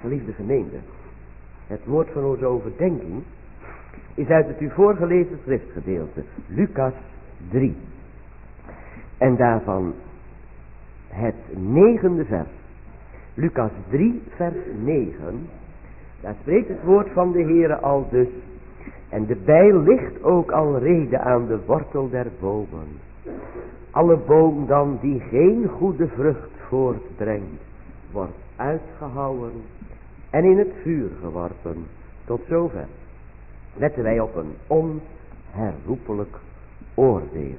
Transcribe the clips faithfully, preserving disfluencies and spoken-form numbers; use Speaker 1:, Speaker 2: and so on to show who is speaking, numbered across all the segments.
Speaker 1: Geliefde gemeente, het woord van onze overdenking is uit het u voorgelezen schriftgedeelte, Lucas drie. En daarvan het negende vers. Lucas drie, vers negen. Daar spreekt het woord van de Heere al dus. En de bijl ligt ook al rede aan de wortel der bomen. Alle boom dan die geen goede vrucht voortbrengt, wordt uitgehouwen en in het vuur geworpen. Tot zover letten wij op een onherroepelijk oordeel.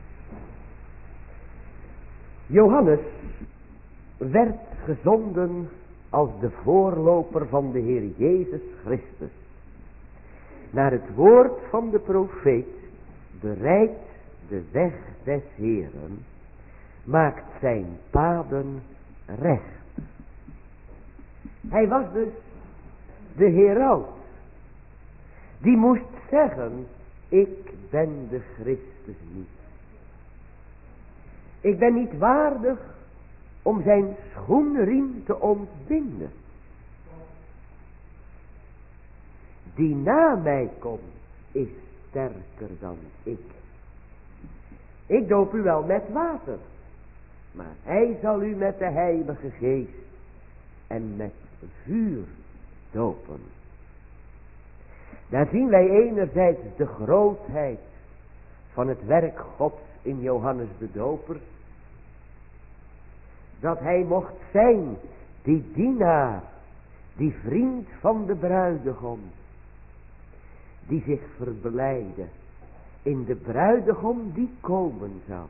Speaker 1: Johannes werd gezonden als de voorloper van de Heer Jezus Christus. Naar het woord van de profeet bereidt de weg des Heeren, maakt zijn paden recht. Hij was dus de heraut. Die moest zeggen, ik ben de Christus niet. Ik ben niet waardig om zijn schoenriem te ontbinden. Die na mij komt is sterker dan ik. Ik doop u wel met water, maar hij zal u met de Heilige Geest en met vuur dopen. Daar zien wij enerzijds de grootheid van het werk Gods in Johannes de Doper. Dat hij mocht zijn, die dienaar, die vriend van de bruidegom. Die zich verblijde in de bruidegom die komen zou.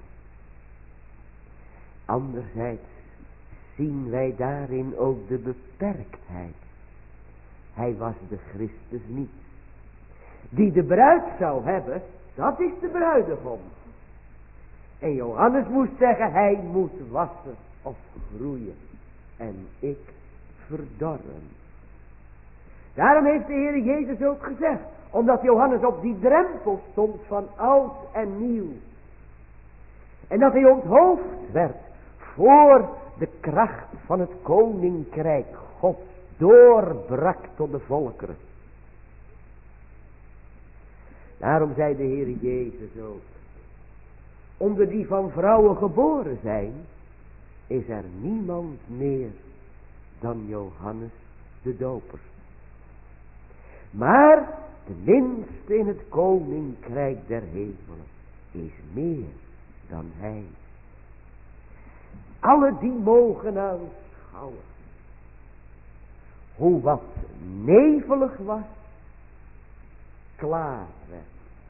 Speaker 1: Anderzijds zien wij daarin ook de beperktheid. Hij was de Christus niet. Die de bruid zou hebben, dat is de bruidegom. En Johannes moest zeggen, hij moet wassen of groeien. En ik verdorren. Daarom heeft de Heer Jezus ook gezegd, omdat Johannes op die drempel stond van oud en nieuw. En dat hij onthoofd werd voor de kracht van het koninkrijk Gods doorbrak tot de volkeren. Daarom zei de Heer Jezus ook, onder die van vrouwen geboren zijn, is er niemand meer dan Johannes de Doper. Maar de minste in het koninkrijk der hemelen is meer dan hij. Alle die mogen aanschouwen hoe wat nevelig was, klaar werd.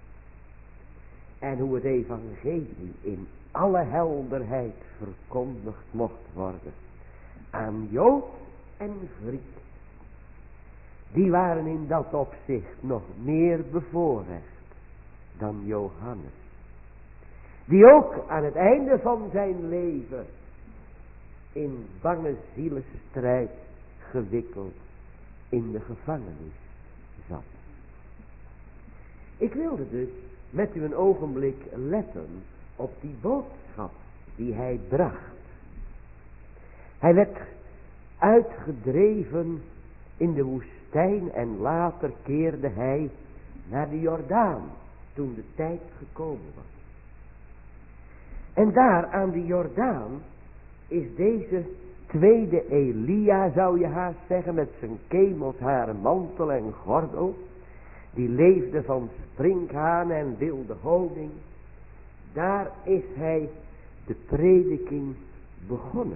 Speaker 1: En hoe het evangelie in alle helderheid verkondigd mocht worden. Aan Jood en Griek. Die waren in dat opzicht nog meer bevoorrecht dan Johannes. Die ook aan het einde van zijn leven in bange zielestrijd gewikkeld in de gevangenis zat. Ik wilde dus met u een ogenblik letten op die boodschap die hij bracht. Hij werd uitgedreven in de woestijn en later keerde hij naar de Jordaan toen de tijd gekomen was. En daar aan de Jordaan is deze tweede Elia, zou je haast zeggen, met zijn kemelsharen mantel en gordel. Die leefde van sprinkhanen en wilde honing. Daar is hij de prediking begonnen.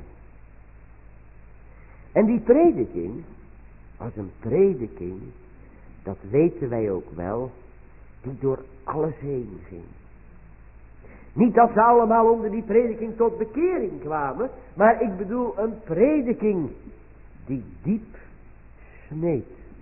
Speaker 1: En die prediking was een prediking, dat weten wij ook wel, die door alles heen ging. Niet dat ze allemaal onder die prediking tot bekering kwamen, maar ik bedoel een prediking die diep sneed.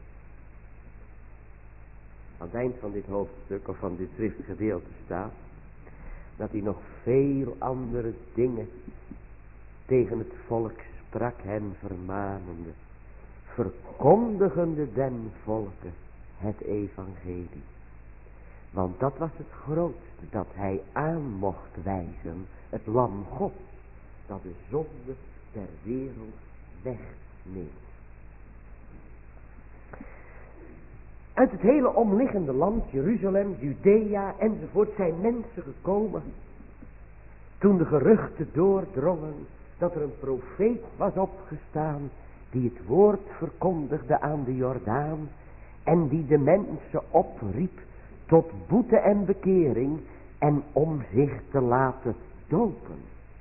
Speaker 1: Aan het eind van dit hoofdstuk of van dit schriftgedeelte staat dat hij nog veel andere dingen tegen het volk sprak, hen vermanende, verkondigende den volken het evangelie. Want dat was het grootste dat hij aan mocht wijzen, het lam Gods, dat de zonde der wereld wegneemt. Uit het hele omliggende land, Jeruzalem, Judea enzovoort, zijn mensen gekomen. Toen de geruchten doordrongen dat er een profeet was opgestaan die het woord verkondigde aan de Jordaan en die de mensen opriep tot boete en bekering en om zich te laten dopen.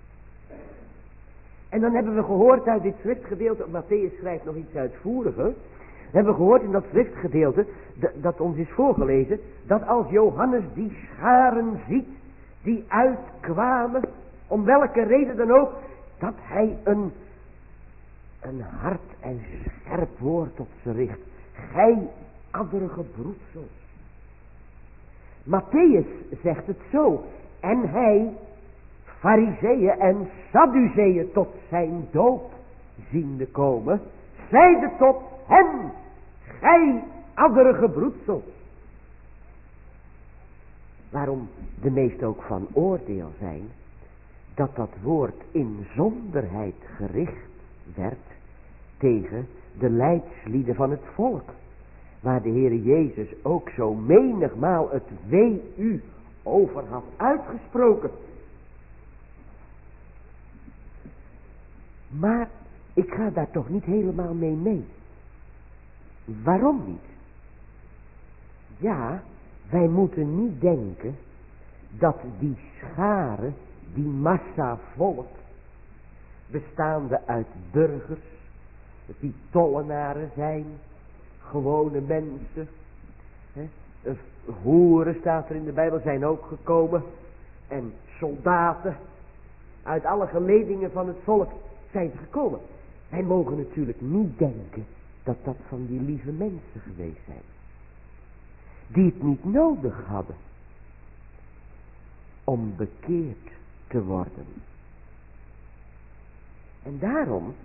Speaker 1: En dan hebben we gehoord uit dit schriftgedeelte, Matthäus schrijft nog iets uitvoeriger. We hebben gehoord in dat schriftgedeelte, dat ons is voorgelezen, dat als Johannes die scharen ziet, die uitkwamen, om welke reden dan ook, dat hij een, een hard en scherp woord tot ze richt. Gij adderige broedsels. Matthäus zegt het zo, en hij Farizeeën en Sadduceeën tot zijn doop ziende komen, zeide tot hen, gij adderige broedsels. Waarom de meesten ook van oordeel zijn, dat dat woord in zonderheid gericht werd tegen de leidslieden van het volk. Waar de Heere Jezus ook zo menigmaal het wee u over had uitgesproken. Maar ik ga daar toch niet helemaal mee mee. Waarom niet? Ja, wij moeten niet denken dat die schare, die massa volk, bestaande uit burgers, die tollenaren zijn, gewone mensen, hè, hoeren staat er in de Bijbel, zijn ook gekomen, en soldaten, uit alle geledingen van het volk zijn ze gekomen. Wij mogen natuurlijk niet denken dat dat van die lieve mensen geweest zijn, die het niet nodig hadden om bekeerd te worden. En daarom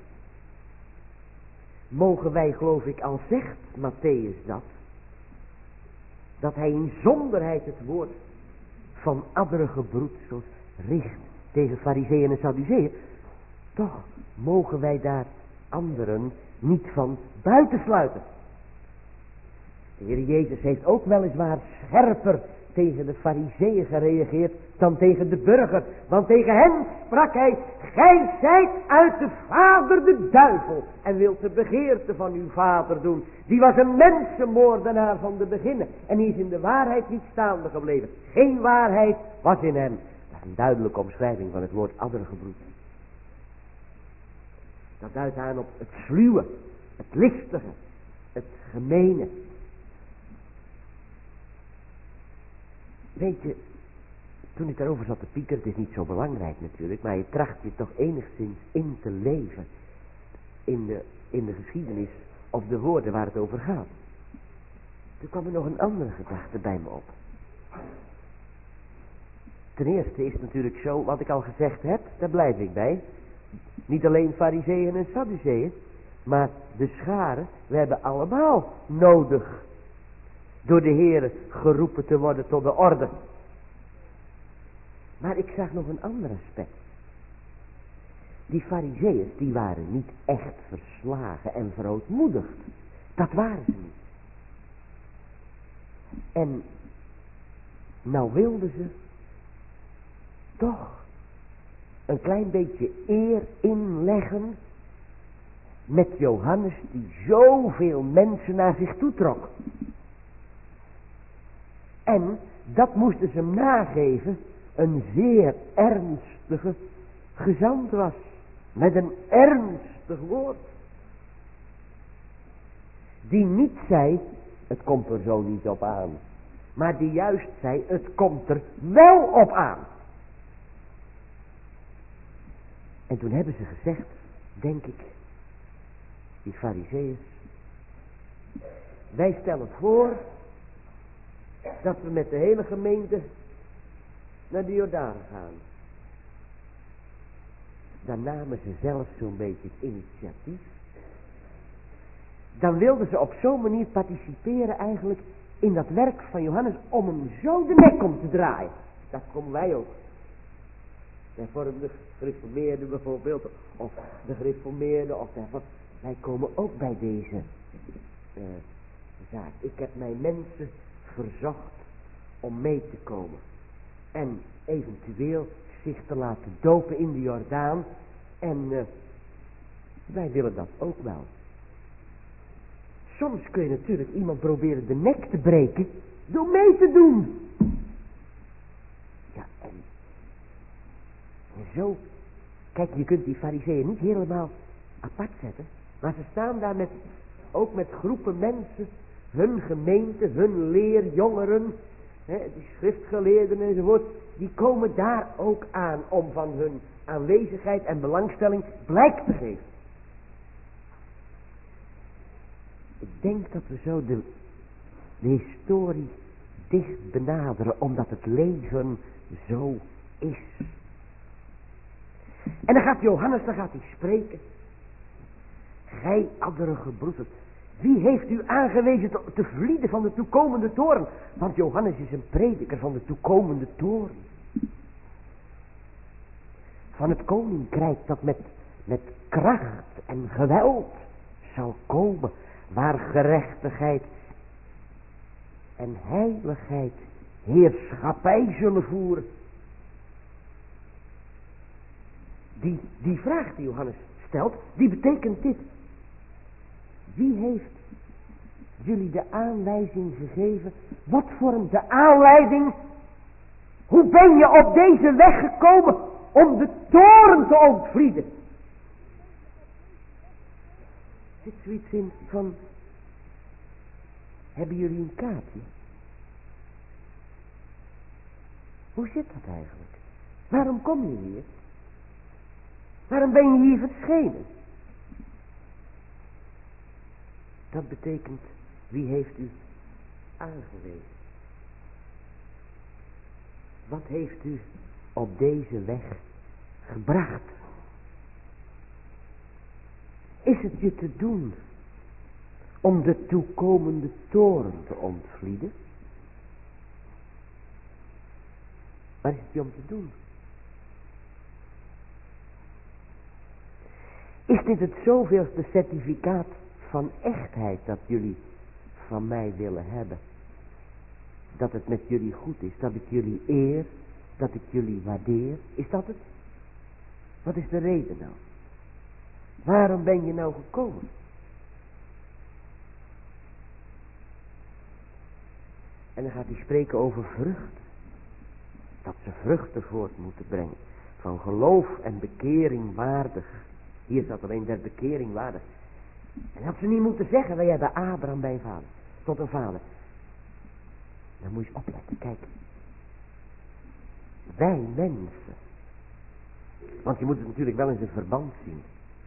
Speaker 1: mogen wij, geloof ik, al zegt Matthäus dat, dat hij in zonderheid het woord van adderige broedsels richt tegen Farizeeën en Sadduceeën, toch mogen wij daar anderen niet van buitensluiten. De Heer Jezus heeft ook weliswaar scherper tegen de Farizeeën gereageerd dan tegen de burger. Want tegen hen sprak hij, gij zijt uit de vader de duivel en wilt de begeerte van uw vader doen. Die was een mensenmoordenaar van de beginnen en die is in de waarheid niet staande gebleven. Geen waarheid was in hem. Dat is een duidelijke omschrijving van het woord adderige broed. Dat duidt aan op het sluwe, het listige, het gemene. Weet je, toen ik daarover zat te piekeren, het is niet zo belangrijk natuurlijk, maar je tracht je toch enigszins in te leven in de, in de geschiedenis of de woorden waar het over gaat. Toen kwam er nog een andere gedachte bij me op. Ten eerste is het natuurlijk zo, wat ik al gezegd heb, daar blijf ik bij. Niet alleen Farizeeën en Sadduceeën, maar de scharen, we hebben allemaal nodig door de Heere geroepen te worden tot de orde. Maar ik zag nog een ander aspect. Die Farizeeën, die waren niet echt verslagen en verootmoedigd. Dat waren ze niet. En nou wilden ze toch een klein beetje eer inleggen met Johannes die zoveel mensen naar zich toe trok. En dat moesten ze hem nageven, een zeer ernstige gezant was, met een ernstig woord. Die niet zei, het komt er zo niet op aan, maar die juist zei, het komt er wel op aan. En toen hebben ze gezegd, denk ik, die Farizeeën, wij stellen voor dat we met de hele gemeente naar de Jordaan gaan. Dan namen ze zelf zo'n beetje het initiatief. Dan wilden ze op zo'n manier participeren eigenlijk in dat werk van Johannes om hem zo de nek om te draaien. Dat komen wij ook. Wij vormen de gereformeerden bijvoorbeeld, of de gereformeerden, of de, wij komen ook bij deze uh, zaak. Ik heb mijn mensen verzocht om mee te komen. En eventueel zich te laten dopen in de Jordaan. En uh, wij willen dat ook wel. Soms kun je natuurlijk iemand proberen de nek te breken door mee te doen. Ja, en, en zo. Kijk, je kunt die fariseeën niet helemaal apart zetten. Maar ze staan daar met, ook met groepen mensen, hun gemeente, hun leerjongeren, hè, die schriftgeleerden enzovoort, die komen daar ook aan om van hun aanwezigheid en belangstelling blijk te geven. Ik denk dat we zo de, de historie dicht benaderen, omdat het leven zo is. En dan gaat Johannes, dan gaat hij spreken. Gij adderige broeders, wie heeft u aangewezen te, te vlieden van de toekomende toorn? Want Johannes is een prediker van de toekomende toorn. Van het koninkrijk dat met, met kracht en geweld zal komen. Waar gerechtigheid en heiligheid heerschappij zullen voeren. Die, die vraag die Johannes stelt, die betekent dit. Wie heeft jullie de aanwijzing gegeven? Wat vormt de aanleiding? Hoe ben je op deze weg gekomen om de toren te ontvlieden? Zit zoiets in van, hebben jullie een kaartje? Hoe zit dat eigenlijk? Waarom kom je hier? Waarom ben je hier verschenen? Dat betekent, wie heeft u aangewezen? Wat heeft u op deze weg gebracht? Is het je te doen om de toekomende toren te ontvlieden? Waar is het je om te doen? Is dit het zoveelste certificaat van echtheid dat jullie van mij willen hebben? Dat het met jullie goed is, dat ik jullie eer, dat ik jullie waardeer? Is dat het? Wat is de reden nou? Waarom ben je nou gekomen? En dan gaat hij spreken over vruchten. Dat ze vruchten voort moeten brengen. Van geloof en bekering waardig. Hier staat alleen der bekering waardig. En dat ze niet moeten zeggen, wij hebben Abraham bij een vader. Tot een vader. Dan moet je eens opletten, kijk. Wij mensen. Want je moet het natuurlijk wel in zijn verband zien.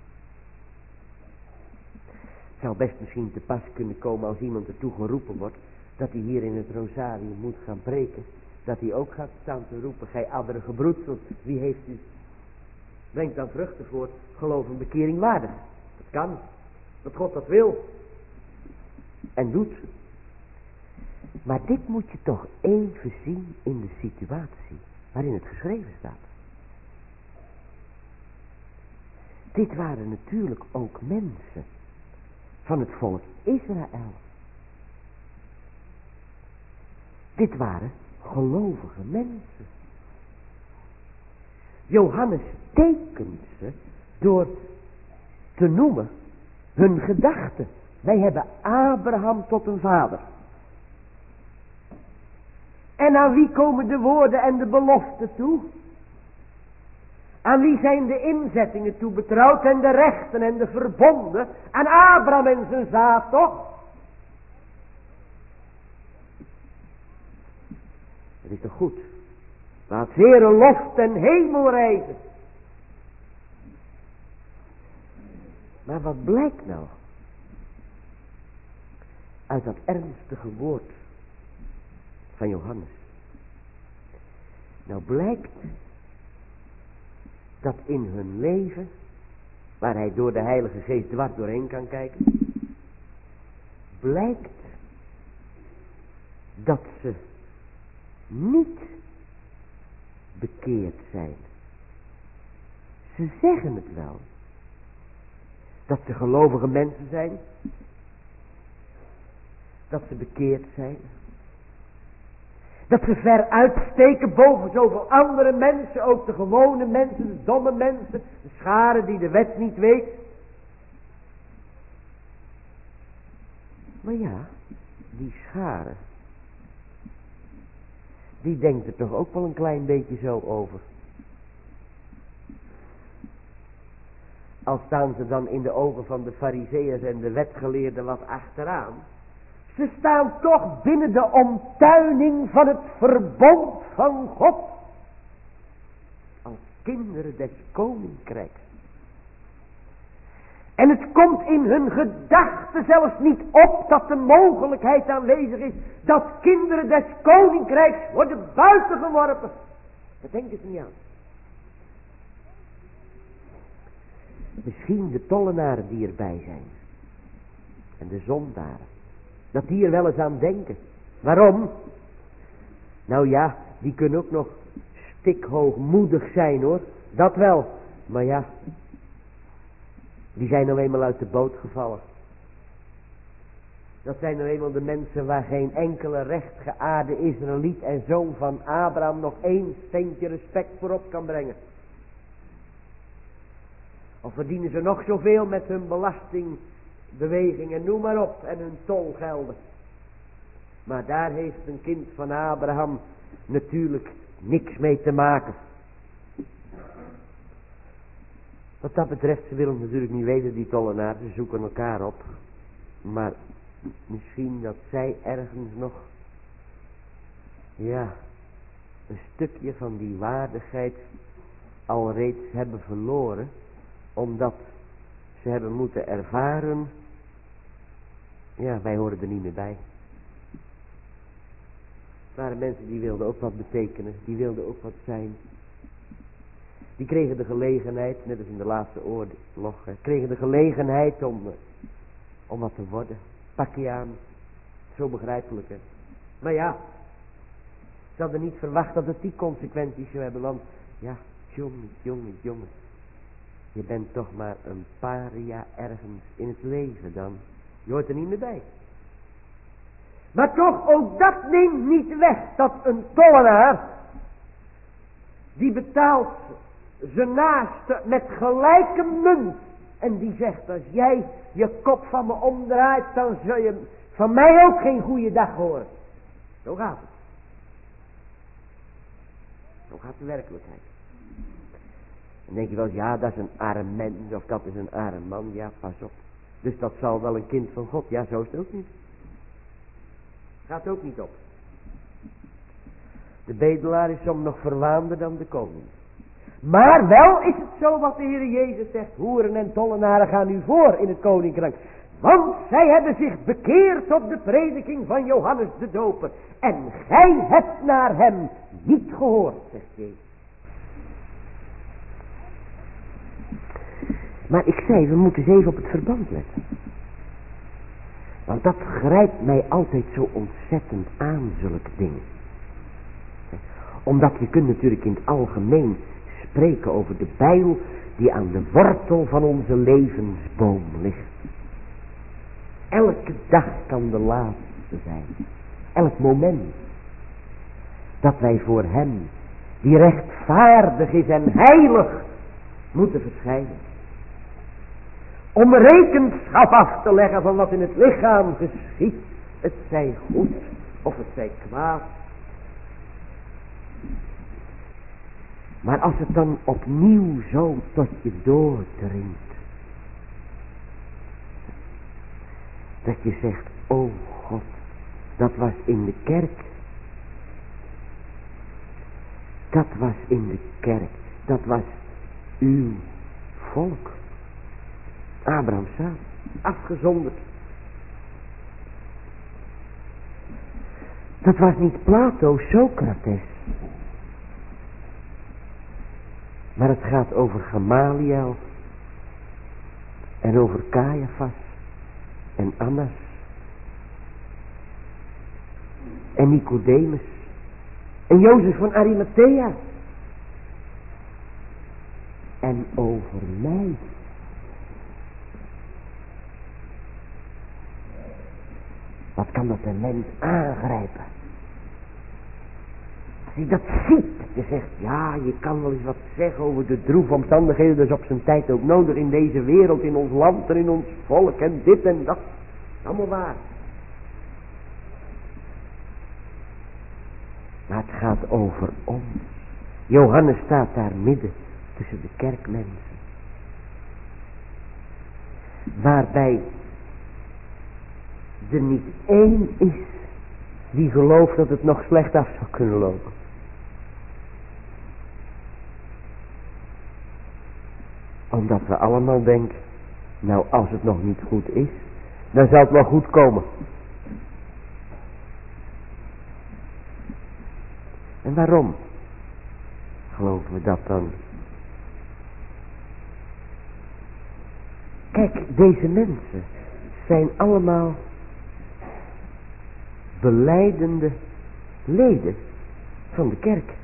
Speaker 1: Het zou best misschien te pas kunnen komen als iemand ertoe geroepen wordt, dat hij hier in het Rosarium moet gaan preken. Dat hij ook gaat staan te roepen, gij adderige broedsels, wie heeft u? Brengt dan vruchten voort, geloof en bekering waardig. Dat kan, dat God dat wil. En doet. Maar dit moet je toch even zien in de situatie waarin het geschreven staat. Dit waren natuurlijk ook mensen van het volk Israël. Dit waren gelovige mensen. Johannes tekent ze door te noemen hun gedachten. Wij hebben Abraham tot een vader. En aan wie komen de woorden en de beloften toe? Aan wie zijn de inzettingen toe betrouwd en de rechten en de verbonden? Aan Abraham en zijn zaad toch? Het is toch goed? Laat Heere lof ten hemel reizen. Maar wat blijkt nou? Uit dat ernstige woord van Johannes. Nou blijkt dat in hun leven, waar hij door de Heilige Geest dwars doorheen kan kijken, blijkt dat ze niet bekeerd zijn. Ze zeggen het wel. Dat ze gelovige mensen zijn. dat ze bekeerd zijn. Dat ze ver uitsteken boven zoveel andere mensen, ook de gewone mensen, de domme mensen, de schare die de wet niet weet. Maar ja, die schare, die denkt er toch ook wel een klein beetje zo over. Al staan ze dan in de ogen van de farizeeërs en de wetgeleerden wat achteraan. Ze staan toch binnen de omtuining van het verbond van God. Als kinderen des koninkrijks. En het komt in hun gedachten zelfs niet op dat de mogelijkheid aanwezig is dat kinderen des koninkrijks worden buitengeworpen. Dat denken ze niet aan. Misschien de tollenaren die erbij zijn. En de zondaren. Dat die er wel eens aan denken. Waarom? Nou ja, die kunnen ook nog stikhoogmoedig zijn hoor. Dat wel. Maar ja, die zijn nou eenmaal uit de boot gevallen. Dat zijn nou eenmaal de mensen waar geen enkele rechtgeaarde Israëliet en zoon van Abraham nog één steentje respect voor op kan brengen. Of verdienen ze nog zoveel met hun belastingbeweging en noem maar op en hun tolgelden. Maar daar heeft een kind van Abraham natuurlijk niks mee te maken. Wat dat betreft, ze willen natuurlijk niet weten, die tollenaars, ze zoeken elkaar op. Maar misschien dat zij ergens nog, ja, een stukje van die waardigheid alreeds hebben verloren. Omdat ze hebben moeten ervaren, ja, wij horen er niet meer bij. Er waren mensen die wilden ook wat betekenen, die wilden ook wat zijn. Die kregen de gelegenheid, net als in de laatste oorlog, kregen de gelegenheid om, om wat te worden. Pak je aan, zo begrijpelijk hè. Maar ja, ze hadden niet verwacht dat het die consequenties zou hebben, want ja, jongen, jongen, jongen. Je bent toch maar een paria ergens in het leven dan. Je hoort er niet meer bij. Maar toch, ook dat neemt niet weg dat een tollenaar, die betaalt zijn naaste met gelijke munt. En die zegt, als jij je kop van me omdraait, dan zul je van mij ook geen goede dag horen. Zo gaat het. Zo gaat de werkelijkheid. Dan denk je wel, ja, dat is een arm mens, of dat is een arm man, ja, pas op. Dus dat zal wel een kind van God, ja, zo is het ook niet. Gaat ook niet op. De bedelaar is soms nog verwaarder dan de koning. Maar wel is het zo wat de Heer Jezus zegt, hoeren en tollenaren gaan u voor in het koninkrijk. Want zij hebben zich bekeerd op de prediking van Johannes de Doper. En gij hebt naar hem niet gehoord, zegt Jezus. Maar ik zei, we moeten eens even op het verband letten. Want dat grijpt mij altijd zo ontzettend aan, zulke dingen. Omdat je kunt natuurlijk in het algemeen spreken over de bijl die aan de wortel van onze levensboom ligt. Elke dag kan de laatste zijn. Elk moment. Dat wij voor hem, die rechtvaardig is en heilig, moeten verschijnen. Om rekenschap af te leggen van wat in het lichaam geschiedt. Het zij goed of het zij kwaad. Maar als het dan opnieuw zo tot je doordringt. Dat je zegt, o God, dat was in de kerk. Dat was in de kerk. Dat was uw volk. Abraham samen, afgezonderd. Dat was niet Plato, Socrates. Maar het gaat over Gamaliel. En over Caiaphas. En Annas. En Nicodemus. En Jozef van Arimathea. En over mij. Wat kan dat een mens aangrijpen? Als je dat ziet, je zegt, ja, je kan wel eens wat zeggen over de droeve omstandigheden, dat is op zijn tijd ook nodig in deze wereld, in ons land en in ons volk en dit en dat. Allemaal waar. Maar het gaat over ons. Johannes staat daar midden tussen de kerkmensen. Waarbij er niet één is die gelooft dat het nog slecht af zou kunnen lopen. Omdat we allemaal denken, nou als het nog niet goed is, dan zal het wel goed komen. En waarom geloven we dat dan? Kijk, deze mensen zijn allemaal belijdende leden van de kerk.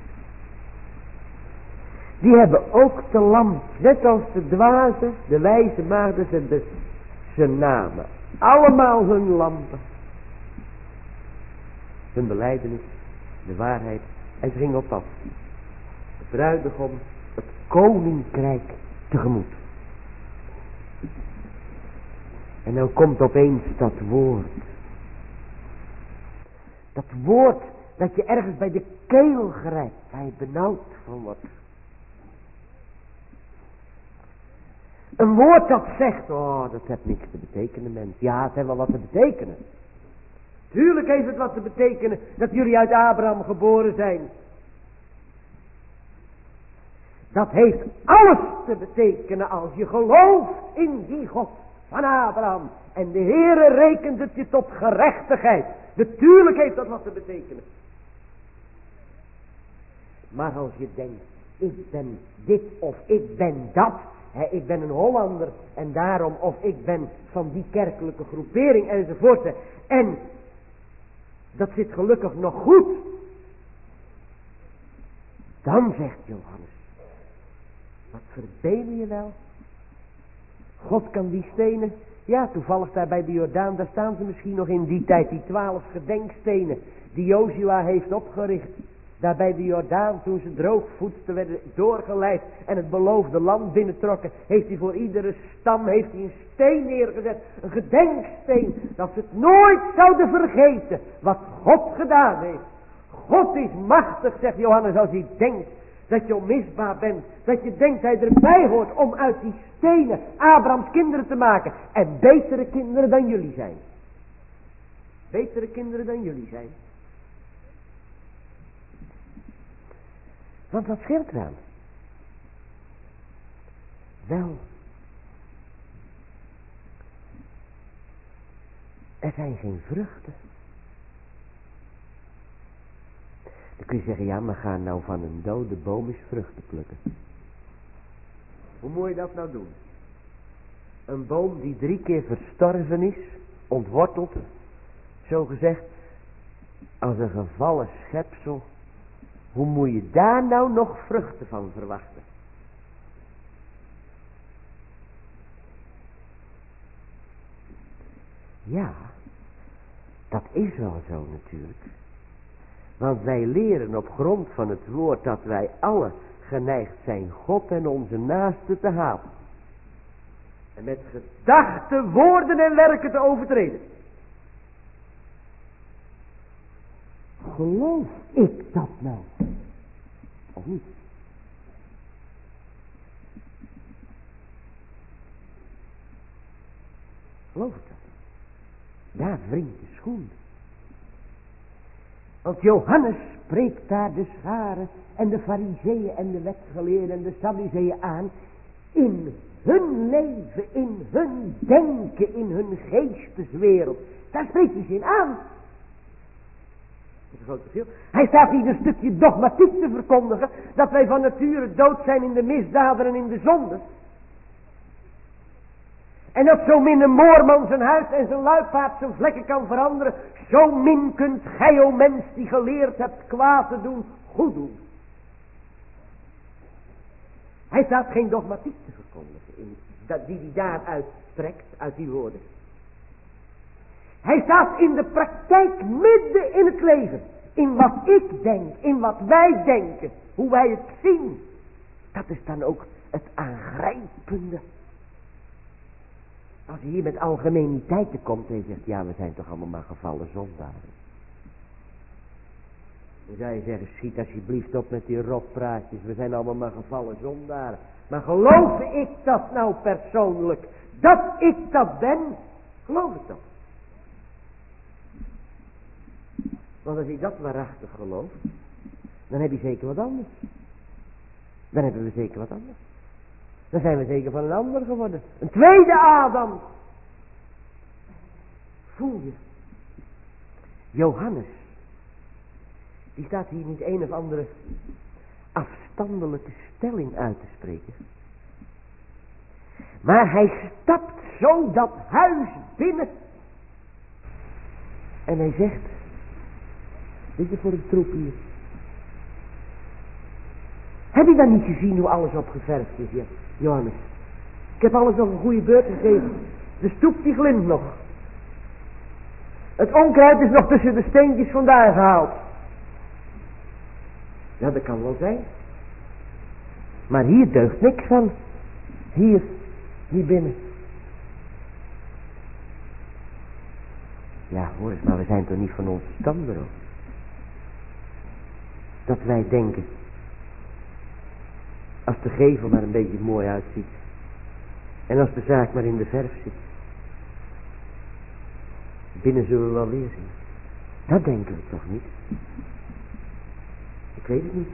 Speaker 1: Die hebben ook de lamp, net als de dwazen, de wijze maagden, ze, de, ze namen allemaal hun lampen. Hun belijdenis, de waarheid, en ze gingen op pad. De bruidegom, het koninkrijk tegemoet. En dan komt opeens dat woord. Dat woord dat je ergens bij de keel grijpt, waar je benauwd van wordt. Een woord dat zegt, oh, dat heeft niks te betekenen, mens. Ja, het heeft wel wat te betekenen. Tuurlijk heeft het wat te betekenen dat jullie uit Abraham geboren zijn. Dat heeft alles te betekenen als je gelooft in die God van Abraham. En de Heere rekent het je tot gerechtigheid. Natuurlijk heeft dat wat te betekenen. Maar als je denkt, ik ben dit of ik ben dat. Hè, ik ben een Hollander en daarom of ik ben van die kerkelijke groepering enzovoort. En dat zit gelukkig nog goed. Dan zegt Johannes, wat verbeel je wel? God kan die stenen, ja toevallig daar bij de Jordaan, daar staan ze misschien nog in die tijd, die twaalf gedenkstenen die Jozua heeft opgericht. Daar bij de Jordaan, toen ze droogvoetsten werden doorgeleid en het beloofde land binnentrokken, heeft hij voor iedere stam heeft hij een steen neergezet. Een gedenksteen, dat ze het nooit zouden vergeten wat God gedaan heeft. God is machtig, zegt Johannes, als hij denkt dat je onmisbaar bent. Dat je denkt dat hij erbij hoort om uit die stenen Abrahams kinderen te maken. En betere kinderen dan jullie zijn. Betere kinderen dan jullie zijn. Want wat scheelt eraan? Wel, er zijn geen vruchten. Dan kun je zeggen, ja, maar ga nou van een dode boom eens vruchten plukken. Hoe moet je dat nou doen? Een boom die drie keer verstorven is, ontworteld, zo gezegd, als een gevallen schepsel. Hoe moet je daar nou nog vruchten van verwachten? Ja, dat is wel zo natuurlijk. Want wij leren op grond van het woord dat wij alle geneigd zijn God en onze naaste te haten. En met gedachten, woorden en werken te overtreden. Geloof ik dat nou? Of niet? Geloof ik dat? Daar wringt de schoen. Want Johannes spreekt daar de scharen en de fariseeën en de wetgeleerden en de sadduceeën aan. In hun leven, in hun denken, in hun geesteswereld. Daar spreekt hij ze in aan. Dat is een groot verschil. Hij staat hier een stukje dogmatiek te verkondigen. Dat wij van nature dood zijn in de misdaden en in de zonden. En dat zo min een moorman zijn huis en zijn luipaard zijn vlekken kan veranderen. Zo min kunt gij, o mens, die geleerd hebt kwaad te doen, goed doen. Hij staat geen dogmatiek te verkondigen. In, dat, die hij daaruit trekt, uit die woorden. Hij staat in de praktijk midden in het leven. In wat ik denk, in wat wij denken, hoe wij het zien. Dat is dan ook het aangrijpende. Als hij hier met algemeniteiten komt en je zegt, ja, we zijn toch allemaal maar gevallen zondaren. Dan zou je zeggen, schiet alsjeblieft op met die rotpraatjes, we zijn allemaal maar gevallen zondaren. Maar geloof ik dat nou persoonlijk, dat ik dat ben? Geloof ik dat? Want als ik dat waarachtig geloof, dan heb je zeker wat anders. Dan hebben we zeker wat anders. Dan zijn we zeker van een ander geworden. Een tweede Adam. Voel je? Johannes. Die staat hier niet een of andere afstandelijke stelling uit te spreken. Maar hij stapt zo dat huis binnen. En hij zegt, dit is voor een troep hier. Heb je dan niet gezien hoe alles opgeverfd is, ja, Johannes? Ik heb alles nog een goede beurt gegeven. De stoep die glimt nog. Het onkruid is nog tussen de steentjes vandaan gehaald. Ja, dat kan wel zijn. Maar hier deugt niks van. Hier, hier binnen. Ja, hoor eens, maar we zijn toch niet van onze stam erop. Dat wij denken, als de gevel maar een beetje mooi uitziet. En als de zaak maar in de verf zit. Binnen zullen we wel weer zien. Dat denken we toch niet? Ik weet het niet.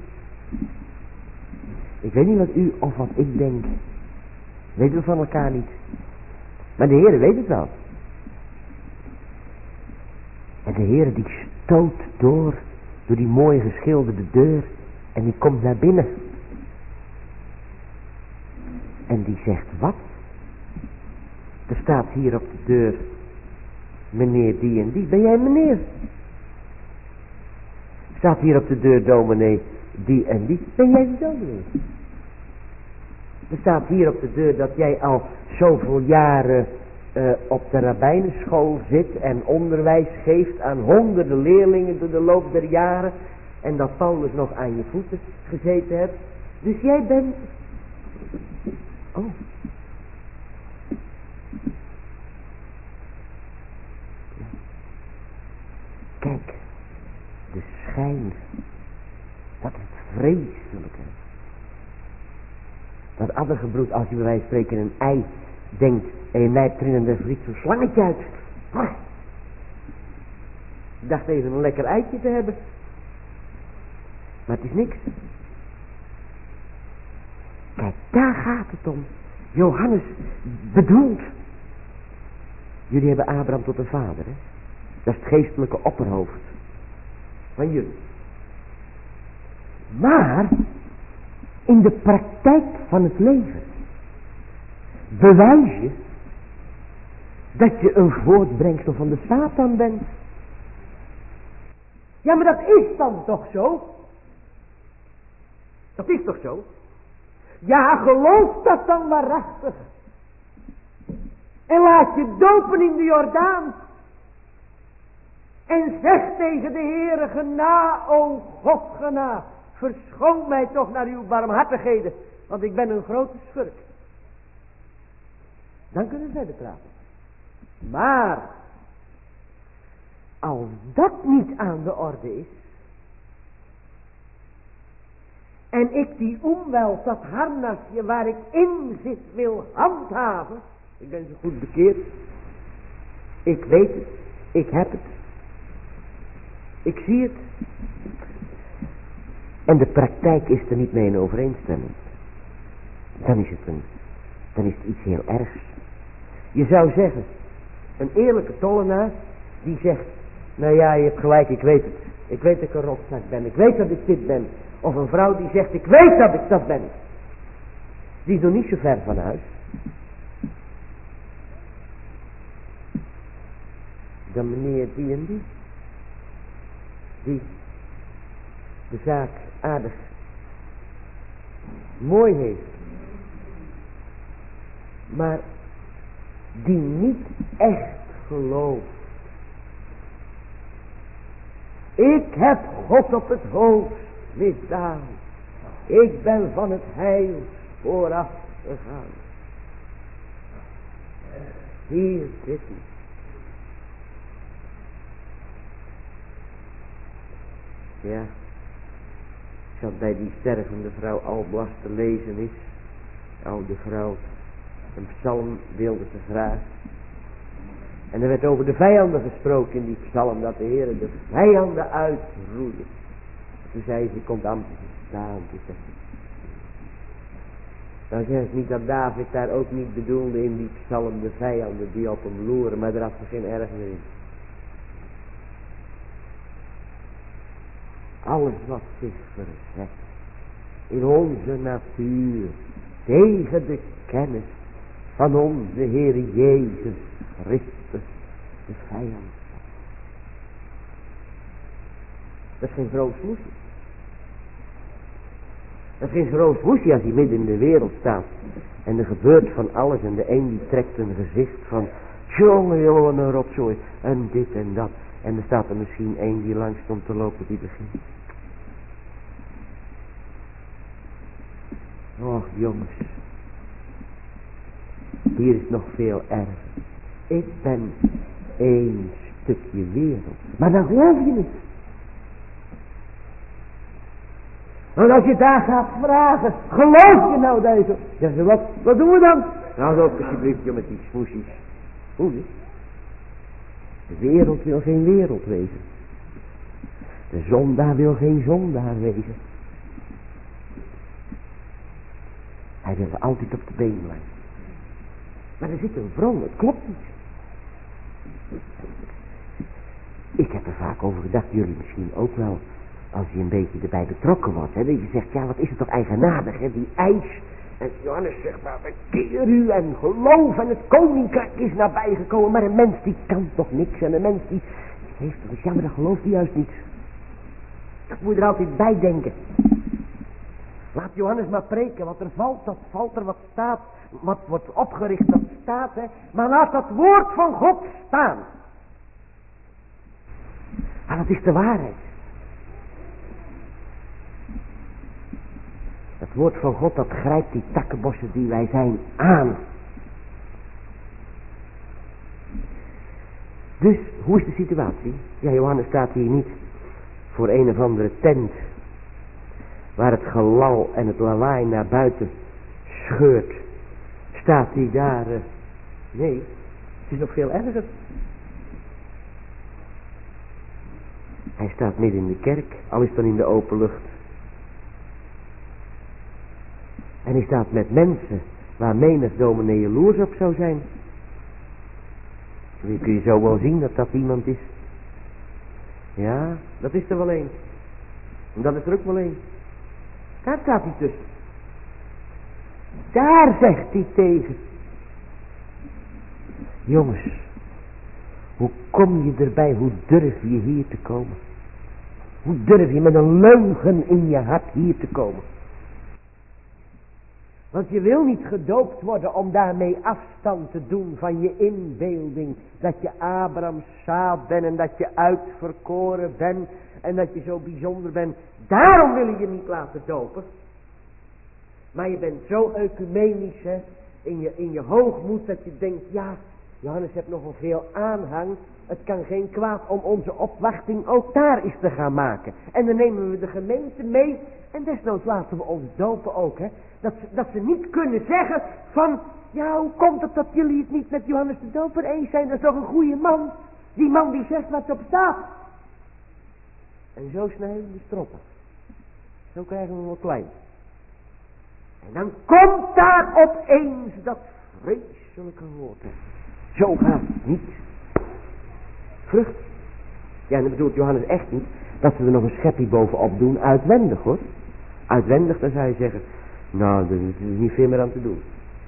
Speaker 1: Ik weet niet wat u of wat ik denk. Weten we van elkaar niet. Maar de Heere weet het wel. En de Heere die stoot door, door die mooie geschilderde deur. En die komt naar binnen. En die zegt, wat? Er staat hier op de deur, meneer die en die. Ben jij meneer? Staat hier op de deur, dominee, die en die. Ben jij de dominee? Er staat hier op de deur dat jij al zoveel jaren uh, op de rabbijnenschool zit en onderwijs geeft aan honderden leerlingen door de loop der jaren. En dat Paulus nog aan je voeten gezeten hebt. Dus jij bent... Oh. Ja. Kijk, de schijn, dat is het vreselijke. Dat addergebroed, als je bij wijze van spreken een ei denkt en je nijpt erin en er vliegt zo'n slangetje uit. Ik dacht even een lekker eitje te hebben. Maar het is niks. Kijk, daar gaat het om. Johannes bedoelt. Jullie hebben Abraham tot een vader, hè? Dat is het geestelijke opperhoofd van jullie. Maar in de praktijk van het leven bewijs je dat je een voortbrengsel van de Satan bent. Ja, maar dat is dan toch zo? Dat is toch zo? Ja, geloof dat dan waarachtig. En laat je dopen in de Jordaan. En zeg tegen de Heere, gena, o God, gena. Verschoon mij toch naar uw barmhartigheden, want ik ben een grote schurk. Dan kunnen we verder praten. Maar, als dat niet aan de orde is, en ik die omweld, dat harnasje waar ik in zit wil handhaven. Ik ben zo goed bekeerd. Ik weet het. Ik heb het. Ik zie het. En de praktijk is er niet mee in overeenstemming. Dan is het een, dan is het iets heel ergs. Je zou zeggen, een eerlijke tollenaar die zegt, nou ja, je hebt gelijk, ik weet het. Ik weet dat ik een rotzak ben. Ik weet dat ik dit ben. Of een vrouw die zegt, ik weet dat ik dat ben. Die is nog niet zo ver van huis. Dan meneer die en die. Die de zaak aardig mooi heeft. Maar die niet echt gelooft Ik heb God op het hoofd misdaan. Ik ben van het heil vooraf gegaan. Hier zit hij. Ja, ik zat bij die stervende vrouw Alblas te lezen is. Oude vrouw. Een psalm wilde ze graag. En er werd over de vijanden gesproken in die psalm. Dat de Heer de vijanden uitroeide. Toen zei ze, komt amper staan. Nou zeg ik niet dat David daar ook niet bedoelde in die psalm de vijanden die op hem loeren. Maar daar had ze geen erg meer in. Alles wat zich verzet in onze natuur tegen de kennis van onze Heer Jezus Christus, de vijand. Dat is geen vroom smoesje. Dat is geen vroom smoesje als hij midden in de wereld staat. En er gebeurt van alles en de een die trekt een gezicht van jongen jongen een rotzooi en dit en dat. En er staat er misschien één die langs komt te lopen die begint. Och jongens, hier is nog veel erger. Ik ben één stukje wereld. Maar dan geloof je niet. Want als je daar gaat vragen, geloof je nou deze? Zeggen ze, wat, wat doen we dan? Nou, zo alsjeblieft met die smoesjes. Hoe is? De wereld wil geen wereld wezen. De zondaar wil geen zondaar wezen. Hij wil altijd op de been blijven. Maar er zit een wrong, het klopt niet. Ik heb er vaak over gedacht, jullie misschien ook wel, als je een beetje erbij betrokken wordt. Hè, dat je zegt, ja wat is het toch eigenaardig, hè, die eis. En Johannes zegt, maar bekeer u en geloof en het koninkrijk is nabijgekomen. Maar een mens die kan toch niks en een mens die heeft toch eens, ja maar dat gelooft hij juist niet. Dat moet je er altijd bij denken. Laat Johannes maar preken, wat er valt, dat valt er, wat staat, wat wordt opgericht, dat staat, hè. Maar laat dat woord van God staan. En dat is de waarheid. Het woord van God, dat grijpt die takkenbossen die wij zijn aan. Dus, hoe is de situatie? Ja, Johannes staat hier niet voor een of andere tent waar het gelal en het lawaai naar buiten scheurt. Staat hij daar? Uh, nee, het is nog veel erger. Hij staat midden in de kerk, al is dan in de open lucht. En hij staat met mensen waar menig dominee jaloers op zou zijn. Dan kun je zo wel zien dat dat iemand is. Ja, dat is er wel een. En dat is er ook wel een. Daar staat hij tussen. Daar zegt hij tegen. Jongens, hoe kom je erbij, hoe durf je hier te komen? Hoe durf je met een leugen in je hart hier te komen? Want je wil niet gedoopt worden om daarmee afstand te doen van je inbeelding. Dat je Abrahams zaad bent en dat je uitverkoren bent en dat je zo bijzonder bent. Daarom wil je je niet laten dopen. Maar je bent zo ecumenisch, hè, in je, in je hoogmoed dat je denkt, ja, Johannes heeft nogal veel aanhang. Het kan geen kwaad om onze opwachting ook daar eens te gaan maken. En dan nemen we de gemeente mee en desnoods laten we ons dopen ook, hè. Dat ze, dat ze niet kunnen zeggen van, ja, hoe komt het dat jullie het niet met Johannes de Doper eens zijn? Dat is toch een goede man. Die man die zegt wat op staat. En zo snijden we de stroppen. Zo krijgen we wel klein. En dan komt daar opeens dat vreselijke woord. Zo gaat het niet. Vrucht. Ja, en dat bedoelt Johannes echt niet dat ze er nog een schepje bovenop doen, uitwendig hoor. Uitwendig, dan zou je zeggen, nou, er is niet veel meer aan te doen.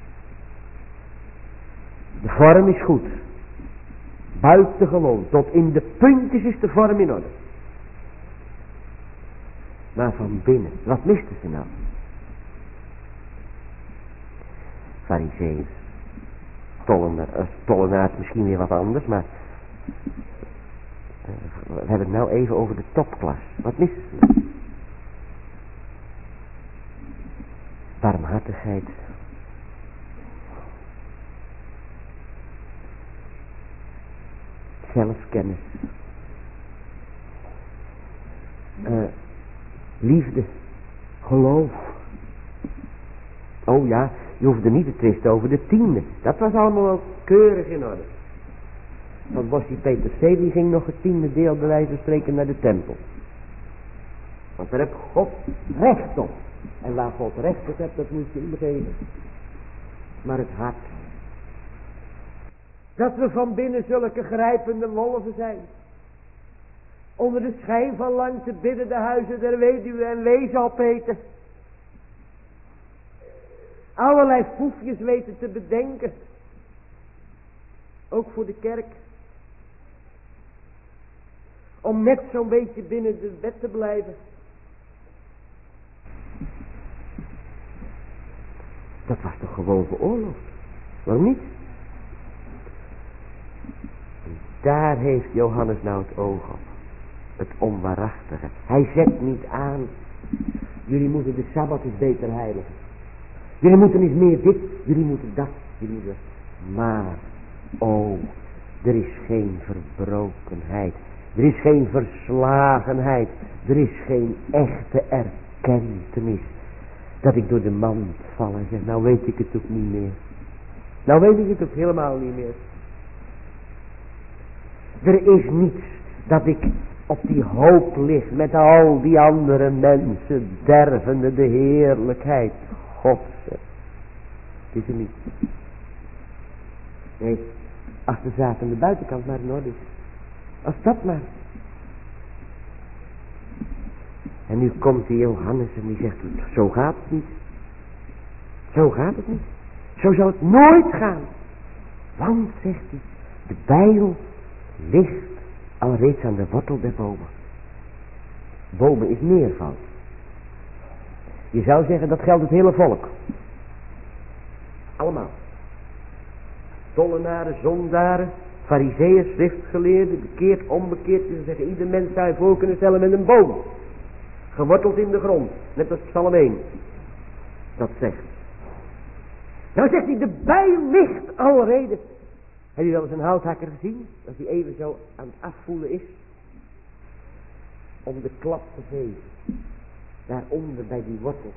Speaker 1: De vorm is goed. Buitengewoon. Tot in de puntjes is de vorm in orde. Maar van binnen, wat misten ze nou? Farizeeën. Tollenaar, tollenaar is misschien weer wat anders, maar we hebben het nou even over de topklas. Wat mis het? Barmhartigheid. Zelfkennis. Uh, liefde. Geloof. Oh ja, je hoefde niet te twisten over de tiende. Dat was allemaal wel keurig in orde. Want Bossie Peter C. die ging nog het tiende deel bij wijze van spreken naar de tempel. Want daar heb God recht op. En waar God recht op hebt, dat moet je hem geven. Maar het hart. Dat we van binnen zulke grijpende wolven zijn. Onder de schijn van lang te bidden de huizen der weduwe en wezen opeten. Allerlei foefjes weten te bedenken. Ook voor de kerk. Om net zo'n beetje binnen de wet te blijven. Dat was toch gewoon veroorloofd? Waarom niet? En daar heeft Johannes nou het oog op. Het onwaarachtige. Hij zet niet aan. Jullie moeten de Sabbat eens beter heiligen. Jullie moeten eens meer dit. Jullie moeten dat. Jullie moeten... Maar, oh, er is geen verbrokenheid. Er is geen verslagenheid. Er is geen echte erkentenis. Dat ik door de mand val en zeg, nou weet ik het ook niet meer. Nou weet ik het ook helemaal niet meer. Er is niets dat ik op die hoop lig met al die andere mensen, dervende de heerlijkheid Gods. Het is er niet. Nee, als de zaak aan de buitenkant maar in orde is. Als dat maar. En nu komt die Johannes en die zegt, zo gaat het niet. Zo gaat het niet. Zo zou het nooit gaan. Want, zegt hij, de bijl ligt al reeds aan de wortel der bomen. Bomen is meervoud. Je zou zeggen, dat geldt het hele volk. Allemaal. Tollenaren, zondaren, farizeeën, schriftgeleerden, bekeerd, onbekeerd. Ze zeggen, ieder mens zou je voor kunnen stellen met een boom. Geworteld in de grond, net als Psalm één. Dat zegt. Nou zegt hij, de bijl ligt alrede. Heb je wel eens een houthakker gezien? Als hij even zo aan het afvoelen is. Om de klap te geven. Daaronder bij die wortel.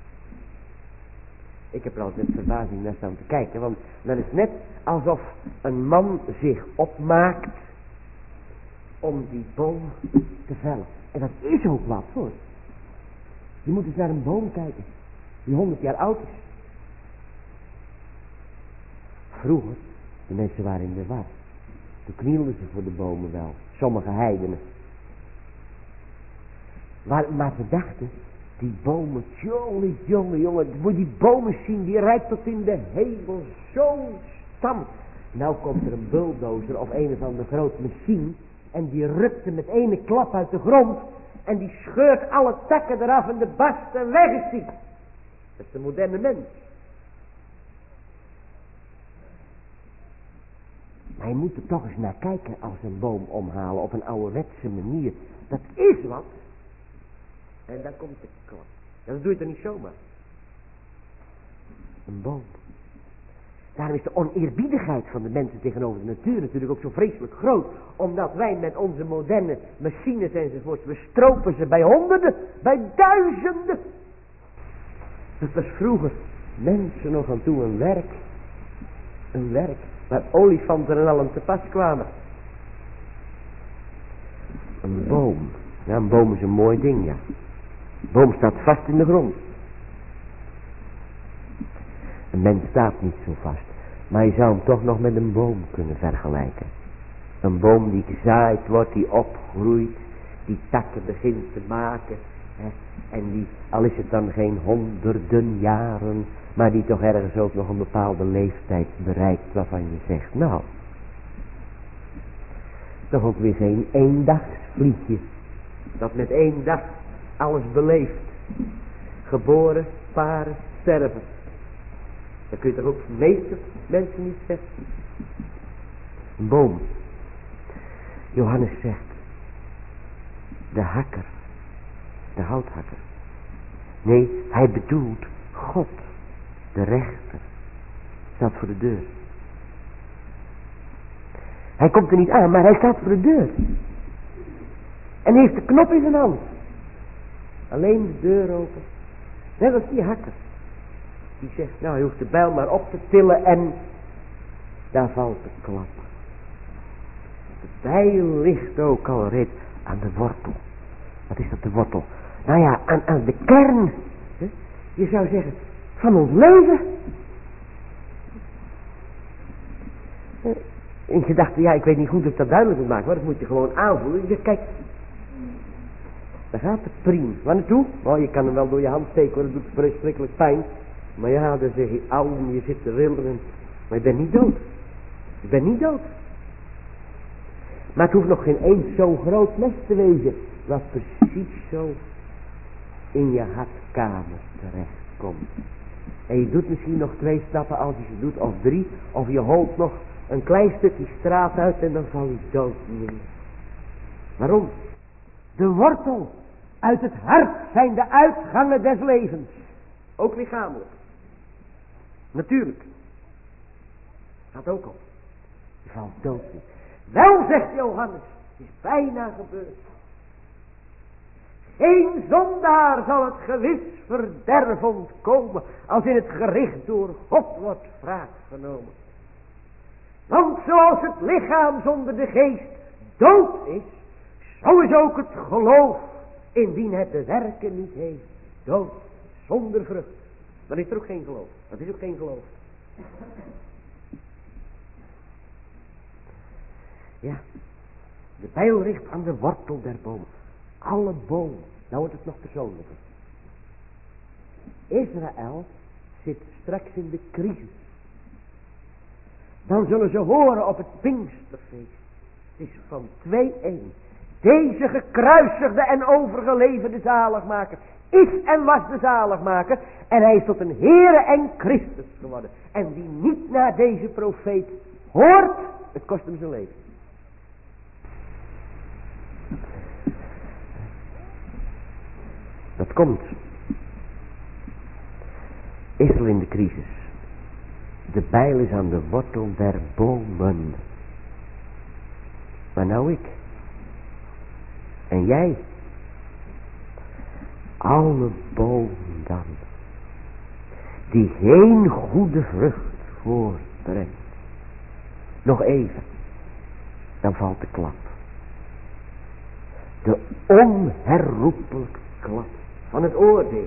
Speaker 1: Ik heb er altijd met verbazing naar staan te kijken. Want dan is het net alsof een man zich opmaakt. Om die boom te vellen. En dat is ook wat hoor. Je moet eens naar een boom kijken. Die honderd jaar oud is. Vroeger, de mensen waren in de war. Toen knielden ze voor de bomen wel. Sommige heidenen. Maar, maar ze dachten, die bomen, jongen, jongen, jongen. Moet je die bomen zien, die rijdt tot in de hemel. Zo'n stam. Nou komt er een bulldozer of een of ander groot machine. En die rukt hem met ene klap uit de grond. En die scheurt alle takken eraf en de bast en weg is die. Dat is de moderne mens. Maar je moet er toch eens naar kijken als een boom omhalen op een ouderwetse manier. Dat is wat. En dan komt de klap. Dat doe je toch niet zomaar. Een boom. Daarom is de oneerbiedigheid van de mensen tegenover de natuur natuurlijk ook zo vreselijk groot. Omdat wij met onze moderne machines enzovoorts, we stropen ze bij honderden, bij duizenden. Dat was vroeger mensen nog aan toe een werk. Een werk waar olifanten en allen te pas kwamen. Een boom. Ja, een boom is een mooi ding, ja. Een boom staat vast in de grond. Een mens staat niet zo vast. Maar je zou hem toch nog met een boom kunnen vergelijken. Een boom die gezaaid wordt, die opgroeit, die takken begint te maken. Hè, en die, al is het dan geen honderden jaren, maar die toch ergens ook nog een bepaalde leeftijd bereikt waarvan je zegt, nou, toch ook weer geen eendagsvliegje. Dat met één dag alles beleeft. Geboren, paren, sterven. Dat kun je toch ook de meeste mensen niet zeggen. Een boom. Johannes zegt, de hakker, de houthakker. Nee, hij bedoelt God, de rechter, staat voor de deur. Hij komt er niet aan, maar hij staat voor de deur. En heeft de knop in zijn hand. Alleen de deur open. Net als die hakker. Die zegt, nou je hoeft de bijl maar op te tillen en daar valt de klap. De bijl ligt ook al reeds aan de wortel. Wat is dat, de wortel? Nou ja, aan, aan de kern. Hè? Je zou zeggen, van ons leven. In gedachten, ja, ik weet niet goed of ik dat duidelijk moet maken, maar dat moet je gewoon aanvoelen. Je zegt, kijk, daar gaat de priem. Waar naartoe? Oh, je kan hem wel door je hand steken, want dat doet verschrikkelijk pijn. Maar ja, dan zeg je, auw, je zit te rillen. Maar je bent niet dood. Je bent niet dood. Maar het hoeft nog geen eens zo groot mes te wezen, wat precies zo in je hartkamer terechtkomt. En je doet misschien nog twee stappen als je ze doet, of drie, of je holt nog een klein stukje straat uit en dan val je dood neer. Waarom? De wortel uit het hart zijn de uitgangen des levens. Ook lichamelijk. Natuurlijk. Gaat ook op. Je valt dood neer. Wel, zegt Johannes, het is bijna gebeurd. Geen zondaar zal het gewis verderf ontkomen, als in het gericht door God wordt wraak genomen. Want zoals het lichaam zonder de geest dood is, zo is ook het geloof, indien het de werken niet heeft, dood, zonder vrucht. Dan is er ook geen geloof. Dat is ook geen geloof. Ja, de bijl richt aan de wortel der boom. Alle bomen. Nou wordt het nog persoonlijker. Israël zit straks in de crisis. Dan zullen ze horen op het Pinksterfeest. Het is van twee één. Deze gekruisigde en overgeleverde zaligmaker is en was de zaligmaker. En hij is tot een Heere en Christus geworden. En die niet naar deze profeet hoort, het kost hem zijn leven. Dat komt. Israël in de crisis. De bijl is aan de wortel der bomen. Maar nou ik. En jij. Alle bomen dan. Die geen goede vrucht voortbrengt. Nog even. Dan valt de klap. De onherroepelijke klap van het oordeel.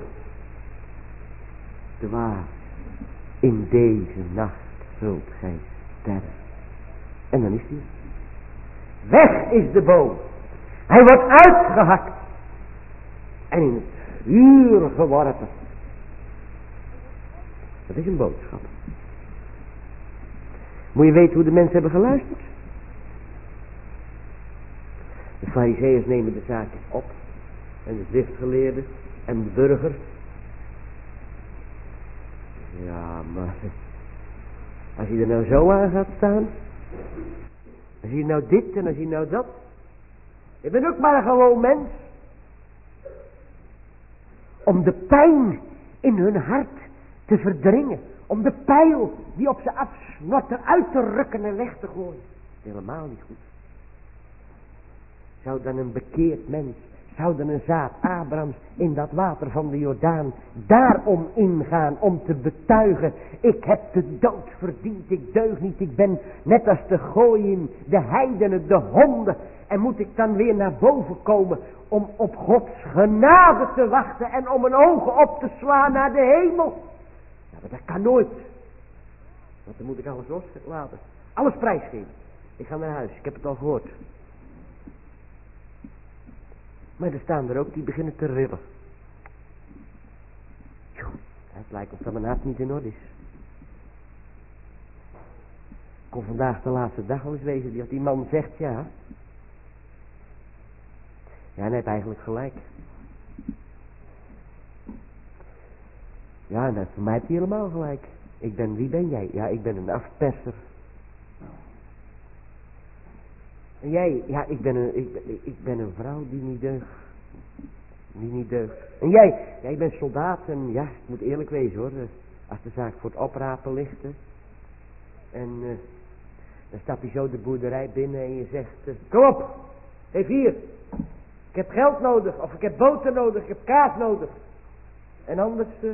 Speaker 1: De waar. In deze nacht zult gij sterven. En dan is hij. Weg is de boom. Hij wordt uitgehakt. En in het vuur geworpen. Dat is een boodschap. Moet je weten hoe de mensen hebben geluisterd? De farizeeërs nemen de zaakjes op. En de schriftgeleerden. En de burger. Ja, maar als je er nou zo aan gaat staan. Als je nou dit en als je nou dat. Je bent ook maar een gewoon mens. Om de pijn in hun hart te verdringen. Om de pijl die op ze afsnort eruit te rukken en weg te gooien. Helemaal niet goed. Zou dan een bekeerd mens, zou dan een zaad Abrahams in dat water van de Jordaan daarom ingaan om te betuigen, ik heb de dood verdiend, ik deug niet, ik ben net als de gooien, de heidenen, de honden. En moet ik dan weer naar boven komen om op Gods genade te wachten en om mijn ogen op te slaan naar de hemel? Ja, maar dat kan nooit. Want dan moet ik alles loslaten. Alles prijsgeven. Ik ga naar huis, ik heb het al gehoord. Maar er staan er ook die beginnen te rillen. Tjoh, het lijkt of dat mijn hart niet in orde is. Kon vandaag de laatste dag al eens wezen dat die man zegt ja. Ja, en hij heeft eigenlijk gelijk. Ja, en voor mij heeft hij helemaal gelijk. Ik ben, wie ben jij? Ja, ik ben een afperser. En jij, ja, ik ben een, ik, ben- ik ben een vrouw die niet deugt. Die niet deugt. En jij, jij bent soldaat en ja, ik moet eerlijk wezen hoor. eh, Als de zaak voor het oprapen ligt. Hè, en eh, dan stap je zo de boerderij binnen en je zegt, eh, kom op, geef hier. Ik heb geld nodig, of ik heb boter nodig, ik heb kaas nodig. En anders... eh,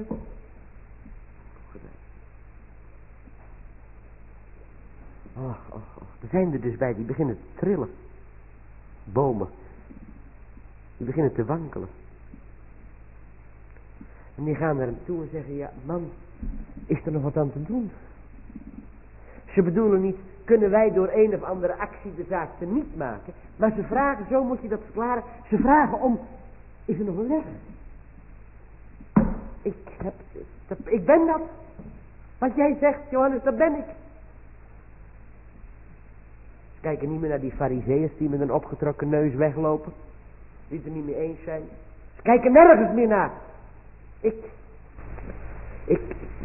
Speaker 1: Oh, oh, oh. Er zijn er dus bij die beginnen te trillen. Bomen. Die beginnen te wankelen. En die gaan naar hem toe en zeggen, ja man, is er nog wat aan te doen? Ze bedoelen niet, kunnen wij door een of andere actie de zaak te niet maken. Maar ze vragen, zo moet je dat verklaren, ze vragen om, is er nog een weg? Ik heb, dat, ik ben dat. Wat jij zegt, Johannes, dat ben ik. Ze kijken niet meer naar die farizeeërs die met een opgetrokken neus weglopen. Die het er niet mee eens zijn. Ze kijken nergens meer naar. Ik. Ik.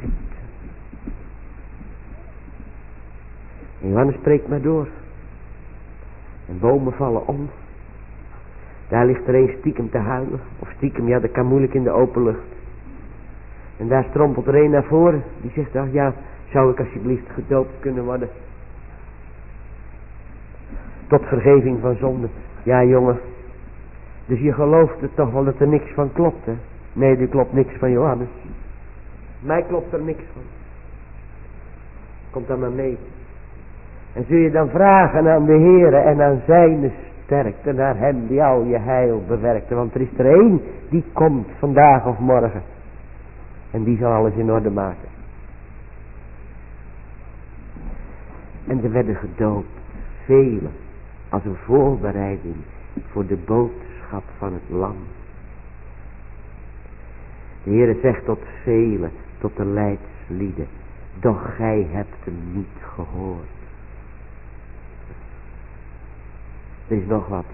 Speaker 1: En Johannes spreekt maar door. En bomen vallen om. Daar ligt er een stiekem te huilen. Of stiekem, ja dat kan moeilijk in de open lucht. En daar strompelt er een naar voren. Die zegt, ach ja, zou ik alsjeblieft gedoopt kunnen worden. Tot vergeving van zonde. Ja jongen. Dus je gelooft het toch wel dat er niks van klopt, hè? Nee, er klopt niks van Johannes. Mij klopt er niks van. Komt dan maar mee. En zul je dan vragen aan de Heere en aan zijn sterkte, naar hem die al je heil bewerkte. Want er is er één die komt vandaag of morgen. En die zal alles in orde maken. En er werden gedoopt. Velen. Als een voorbereiding voor de boodschap van het lam. De Heere zegt tot velen, tot de leidslieden, doch gij hebt hem niet gehoord. Er is nog wat.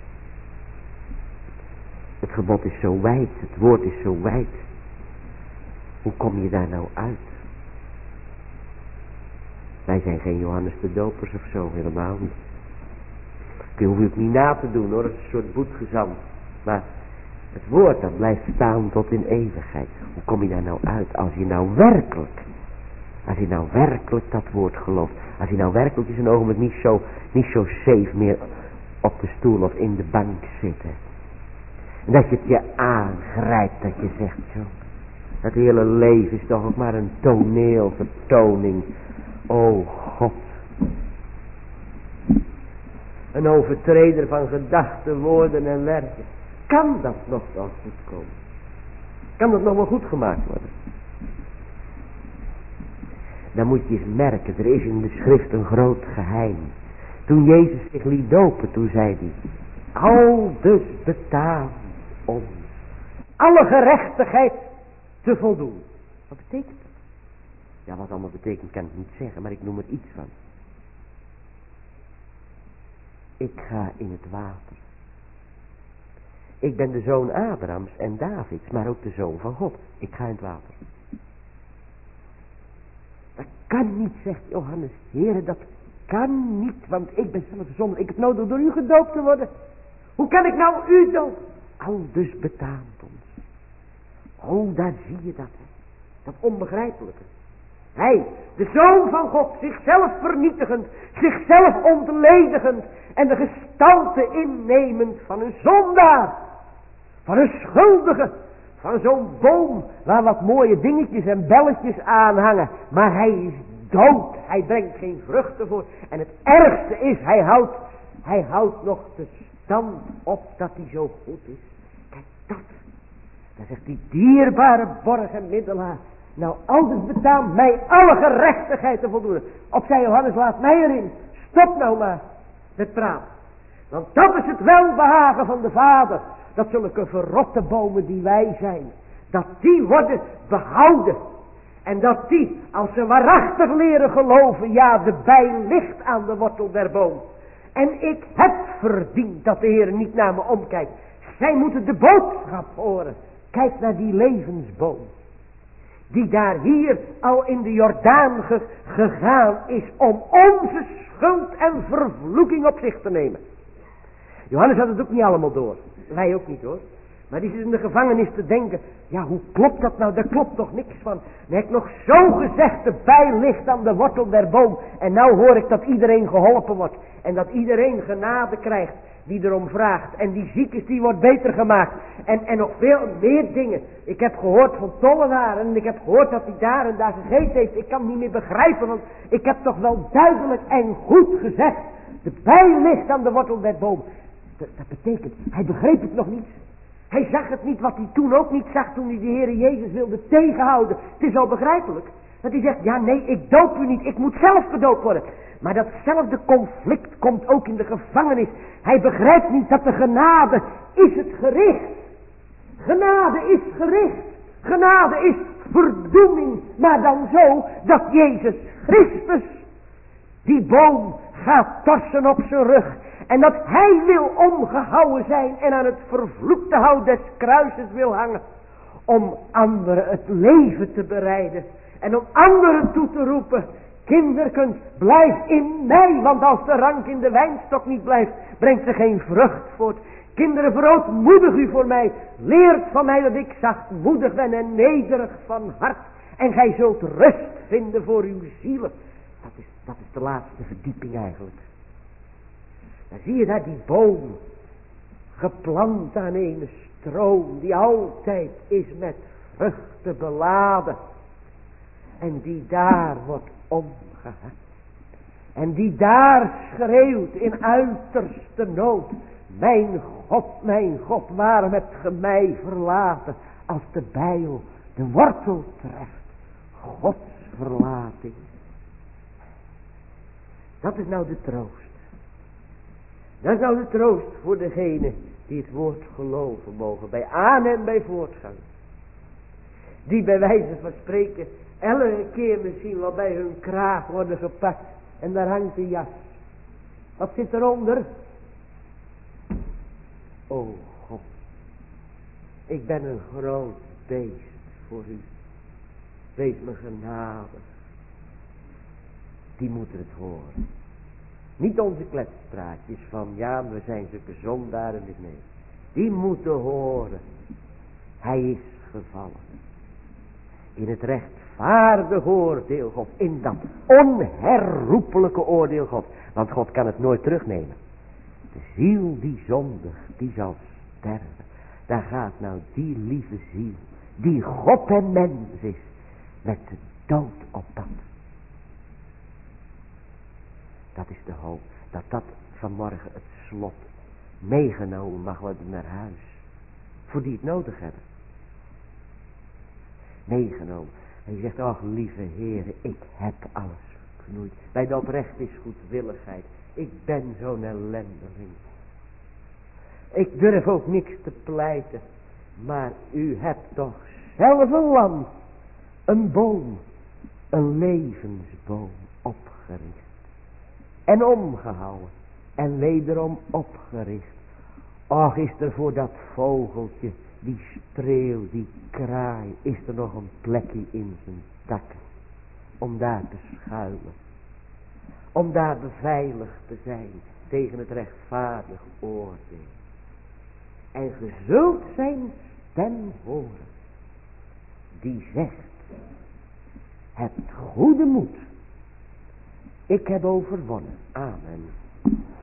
Speaker 1: Het gebod is zo wijd, het woord is zo wijd. Hoe kom je daar nou uit? Wij zijn geen Johannes de Dopers of zo, helemaal niet. Je hoeft het niet na te doen hoor, het is een soort boetgezang. Maar het woord dat blijft staan tot in eeuwigheid. Hoe kom je daar nou uit als je nou werkelijk, als je nou werkelijk dat woord gelooft. Als je nou werkelijk in een ogenblik niet zo, niet zo safe meer op de stoel of in de bank zit. Hè. En dat je het je aangrijpt, dat je zegt zo. Het hele leven is toch ook maar een toneelvertoning. O God. Een overtreder van gedachten, woorden en werken. Kan dat nog wel goed komen? Kan dat nog wel goed gemaakt worden? Dan moet je eens merken, er is in de schrift een groot geheim. Toen Jezus zich liet dopen, toen zei hij, al dus betaamt ons alle gerechtigheid te voldoen. Wat betekent dat? Ja, wat allemaal betekent kan ik niet zeggen, maar ik noem er iets van. Ik ga in het water. Ik ben de zoon Abrahams en Davids, maar ook de zoon van God. Ik ga in het water. Dat kan niet, zegt Johannes. Heere, dat kan niet, want ik ben zelf zondig. Ik heb nodig door u gedoopt te worden. Hoe kan ik nou u dopen? Al dus betaamt ons. Oh, daar zie je dat. Hè. Dat onbegrijpelijke. Hij, de Zoon van God, zichzelf vernietigend, zichzelf ontledigend en de gestalte innemend van een zondaar, van een schuldige, van zo'n boom waar wat mooie dingetjes en belletjes aan hangen. Maar hij is dood, hij brengt geen vruchten voor. En het ergste is, hij houdt, hij houdt nog de stand op dat hij zo goed is. Kijk dat, daar zegt die dierbare borg en middelaar. Nou, anders betaamt mij alle gerechtigheid te voldoen. Opzij Johannes, laat mij erin. Stop nou maar met praten. Want dat is het welbehagen van de Vader. Dat zulke verrotte bomen die wij zijn, dat die worden behouden. En dat die, als ze waarachtig leren geloven, ja, de bij ligt aan de wortel der boom. En ik heb verdiend dat de Heer niet naar me omkijkt. Zij moeten de boodschap horen. Kijk naar die levensboom. die daar hier al in de Jordaan ge- gegaan is om onze schuld en vervloeking op zich te nemen. Johannes had het ook niet allemaal door. Wij ook niet hoor. Maar die zit in de gevangenis te denken, ja hoe klopt dat nou, daar klopt toch niks van. Dan heb ik nog zo gezegd, de bij ligt aan de wortel der boom. En nou hoor ik dat iedereen geholpen wordt. En dat iedereen genade krijgt die erom vraagt. En die ziek is, die wordt beter gemaakt. En, en nog veel meer dingen. Ik heb gehoord van tollenaren en ik heb gehoord dat hij daar en daar gegeten heeft. Ik kan het niet meer begrijpen, want ik heb toch wel duidelijk en goed gezegd. De bij ligt aan de wortel der boom. Dat, dat betekent, hij begreep het nog niet. Hij zag het niet wat hij toen ook niet zag toen hij de Heer Jezus wilde tegenhouden. Het is wel begrijpelijk. Dat hij zegt, ja nee, ik doop u niet, ik moet zelf gedoopt worden. Maar datzelfde conflict komt ook in de gevangenis. Hij begrijpt niet dat de genade is het gericht. Genade is gericht. Genade is verdoeming. Maar dan zo dat Jezus Christus die boom gaat torsen op zijn rug. En dat hij wil omgehouden zijn en aan het vervloekte hout des kruises wil hangen. Om anderen het leven te bereiden. En om anderen toe te roepen. Kinderken, blijf in mij. Want als de rank in de wijnstok niet blijft, brengt ze geen vrucht voort. Kinderen, verootmoedig u voor mij. Leert van mij dat ik zachtmoedig ben en nederig van hart. En gij zult rust vinden voor uw zielen. Dat is, dat is de laatste verdieping eigenlijk. Dan zie je daar die boom, geplant aan een stroom, die altijd is met vruchten beladen. En die daar wordt omgehaald. En die daar schreeuwt in uiterste nood. Mijn God, mijn God, waarom hebt ge mij verlaten? Als de bijl de wortel treft. Gods verlating. Dat is nou de troost. Dat is nou de troost voor degene die het woord geloven mogen. Bij aan- en bij voortgang. Die bij wijze van spreken elke keer misschien wel bij hun kraag worden gepakt. En daar hangt de jas. Wat zit eronder? O God. Ik ben een groot beest voor u. Wees me genadig. Die moeten het horen. Niet onze kletspraatjes van ja, we zijn zulke zondaren. Nee. Die moeten horen. Hij is gevallen. In het rechtvaardige oordeel God. In dat onherroepelijke oordeel God. Want God kan het nooit terugnemen. De ziel die zondigt, die zal sterven. Daar gaat nou die lieve ziel. Die God en mens is. Met de dood op pad. Dat is de hoop. Dat dat vanmorgen het slot meegenomen mag worden naar huis. Voor die het nodig hebben. Meegenomen. En je zegt, ach lieve Heere, ik heb alles verknoeid. Bij de oprecht is goedwilligheid. Ik ben zo'n ellendeling. Ik durf ook niks te pleiten. Maar u hebt toch zelf een lam. Een boom. Een levensboom opgericht. En omgehouden. En wederom opgericht. Och, is er voor dat vogeltje, die spreeuw, die kraai, is er nog een plekje in zijn takken. Om daar te schuilen. Om daar beveiligd te zijn tegen het rechtvaardig oordeel. En ge zult zijn stem horen. Die zegt. Hebt goede moed. Ik heb overwonnen. Amen.